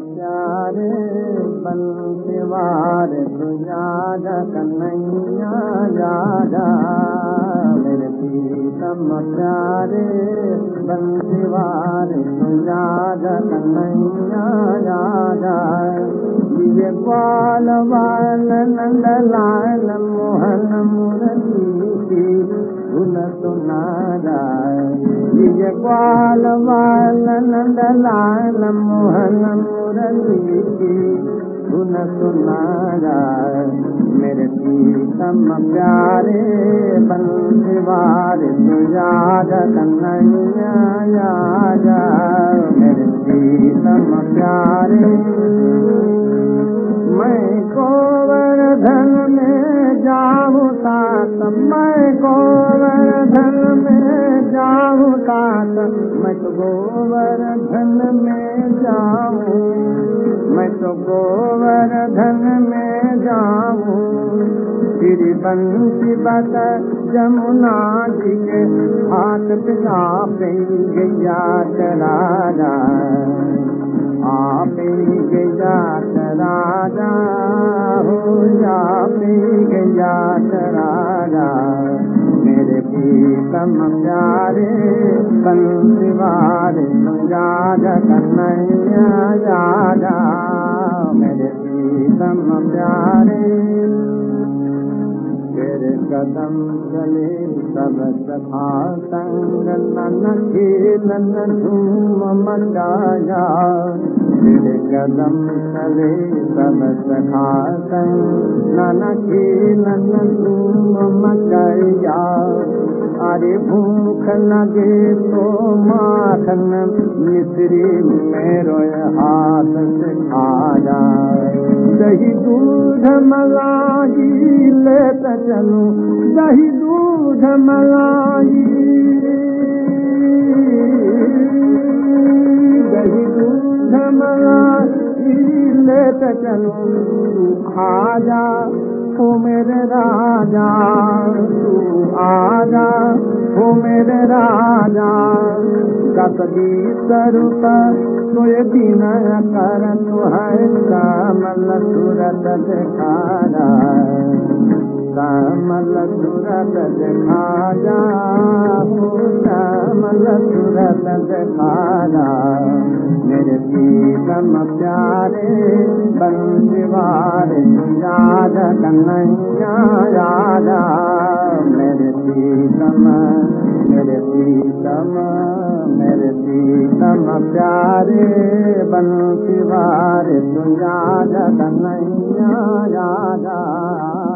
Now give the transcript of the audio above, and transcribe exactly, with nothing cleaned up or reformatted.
प्यारे बंसीवार तुझा कन्हैया राजा मेरे प्रीतम प्यारे बंसीवार तुझा कन्हैया राजा ये ग्वाल वाल नंद लाल मोहन मुरली की धुन सुनारा ये ग्वाल वाल नंद लाल मोहन मुरली की धुन सुनारा मेरे प्रीतम प्यारे बंसीवार तुझा कन्हैया राजा मेरे प्रीतम प्यारे मैं गोवर्धन में जाऊँ तात मैं गोवर्धन में जाऊँ तात मैं तो गोवर्धन में जाऊँ मैं तो गोवर्धन में जाऊँ तेरी बंसी बता जमुना जी के हाथ पिता पे गैया चरारा आप गैया चरारा हो आप गैया चरारा मेरे प्रीतम प्यारे बंसीवार तुझा कन्हैया राजा मेरे प्रीतम प्यारे तेरे कदम चले सब सखा संग ननकी नन धूम मचाया तेरे कदम चले सब सखा संग ननकी नन धूम मचाया अरे भूख लगे तो माखन मिश्री मेरो हाथ से खाया दही दूध मलाई लेते चलूं दही दूध मलाई दही दूध मलाई लेते चलूं तू आजा ओ मेरे राजा तू आजा ओ मेरे राजा कसदी स्वरूप तुझे बिना कर तू है कमल सूरत दिखाना कमल सूरत दिखाना कमल सूरत दिखाना मेरे प्रीतम प्यारे बंसीवार तुझा कन्हैया राजा मेरे प्रीतम मेरे प्रीतम मेरे प्रीतम प्यारे बंसीवार तुझा कन्हैया राजा।